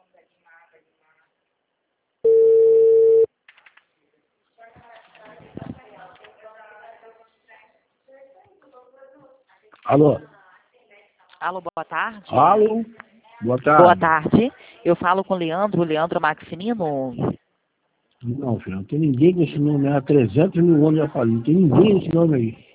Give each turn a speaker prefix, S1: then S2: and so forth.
S1: Alô?
S2: Alô, boa tarde.
S1: Alô? Boa tarde.
S2: Boa tarde. Eu falo com o Leandro Maximino.
S1: Não, filho, não tem ninguém com esse nome. Há 300 mil anos já falei. Não tem ninguém com esse nome aí.